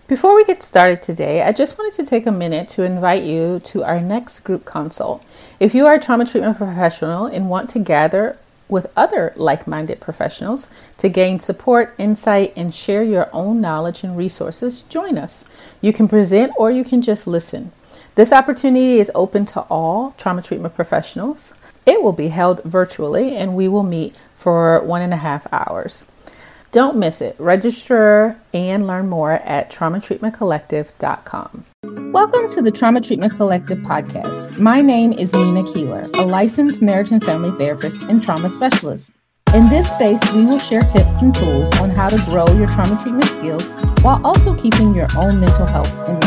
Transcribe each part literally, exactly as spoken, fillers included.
Before we get started today, I just wanted to take a minute to invite you to our next group consult. If you are a trauma treatment professional and want to gather with other like-minded professionals to gain support, insight, and share your own knowledge and resources, join us. You can present or you can just listen. This opportunity is open to all trauma treatment professionals. It will be held virtually and we will meet for one and a half hours. Don't miss it. Register and learn more at trauma treatment collective dot com. Welcome to the Trauma Treatment Collective podcast. My name is Nina Keeler, a licensed marriage and family therapist and trauma specialist. In this space, we will share tips and tools on how to grow your trauma treatment skills while also keeping your own mental health in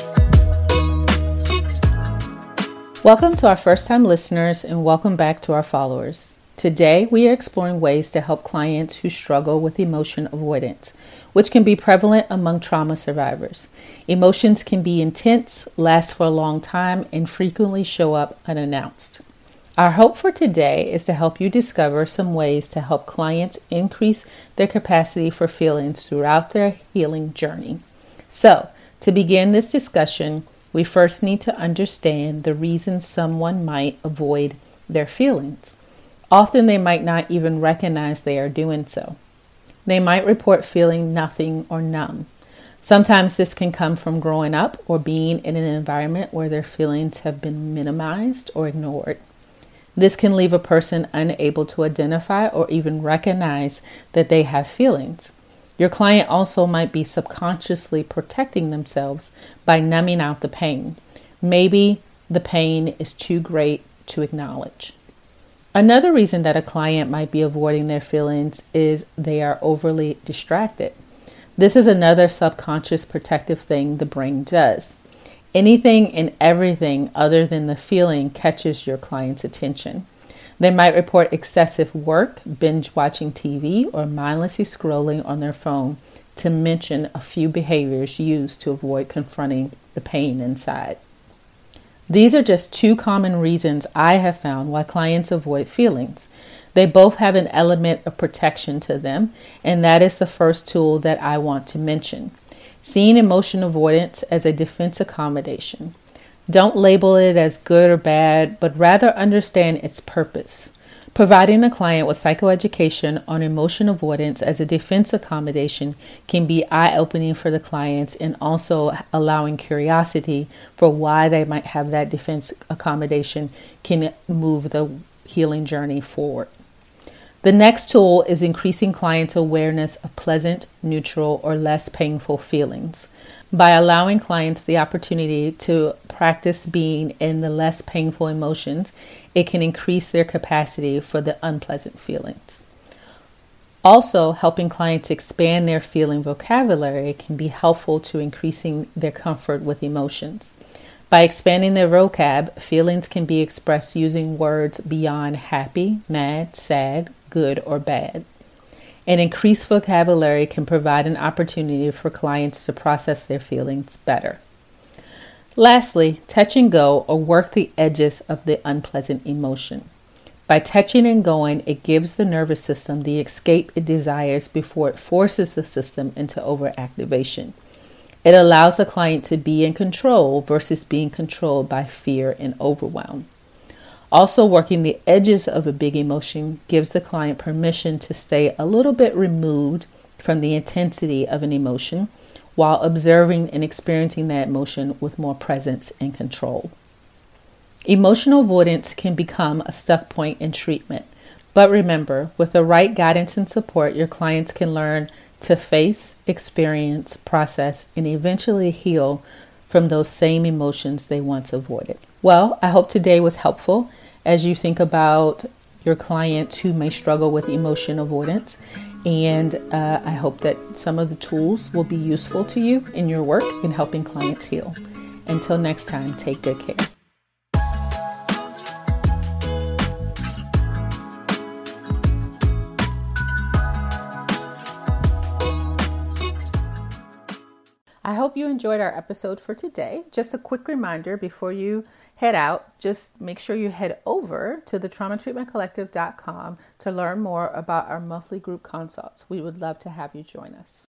mind. Welcome to our first-time listeners and welcome back to our followers. Today, we are exploring ways to help clients who struggle with emotion avoidance, which can be prevalent among trauma survivors. Emotions can be intense, last for a long time, and frequently show up unannounced. Our hope for today is to help you discover some ways to help clients increase their capacity for feelings throughout their healing journey. So, to begin this discussion, we first need to understand the reasons someone might avoid their feelings. Often they might not even recognize they are doing so. They might report feeling nothing or numb. Sometimes this can come from growing up or being in an environment where their feelings have been minimized or ignored. This can leave a person unable to identify or even recognize that they have feelings. Your client also might be subconsciously protecting themselves by numbing out the pain. Maybe the pain is too great to acknowledge. Another reason that a client might be avoiding their feelings is they are overly distracted. This is another subconscious protective thing the brain does. Anything and everything other than the feeling catches your client's attention. They might report excessive work, binge watching T V, or mindlessly scrolling on their phone, to mention a few behaviors used to avoid confronting the pain inside. These are just two common reasons I have found why clients avoid feelings. They both have an element of protection to them, and that is the first tool that I want to mention. Seeing emotion avoidance as a defense accommodation. Don't label it as good or bad, but rather understand its purpose. Providing the client with psychoeducation on emotion avoidance as a defense accommodation can be eye-opening for the clients and also allowing curiosity for why they might have that defense accommodation can move the healing journey forward. The next tool is increasing clients' awareness of pleasant, neutral, or less painful feelings. By allowing clients the opportunity to practice being in the less painful emotions, it can increase their capacity for the unpleasant feelings. Also, helping clients expand their feeling vocabulary can be helpful to increasing their comfort with emotions. By expanding their vocab, feelings can be expressed using words beyond happy, mad, sad, good, or bad. An increased vocabulary can provide an opportunity for clients to process their feelings better. Lastly, touch and go or work the edges of the unpleasant emotion. By touching and going, it gives the nervous system the escape it desires before it forces the system into overactivation. It allows the client to be in control versus being controlled by fear and overwhelm. Also, working the edges of a big emotion gives the client permission to stay a little bit removed from the intensity of an emotion while observing and experiencing that emotion with more presence and control. Emotional avoidance can become a stuck point in treatment, but remember, with the right guidance and support, your clients can learn to face, experience, process, and eventually heal from those same emotions they once avoided. Well, I hope today was helpful as you think about your clients who may struggle with emotion avoidance. And uh, I hope that some of the tools will be useful to you in your work in helping clients heal. Until next time, take good care. I hope you enjoyed our episode for today. Just a quick reminder before you head out, just make sure you head over to the trauma treatment collective dot com to learn more about our monthly group consults. We would love to have you join us.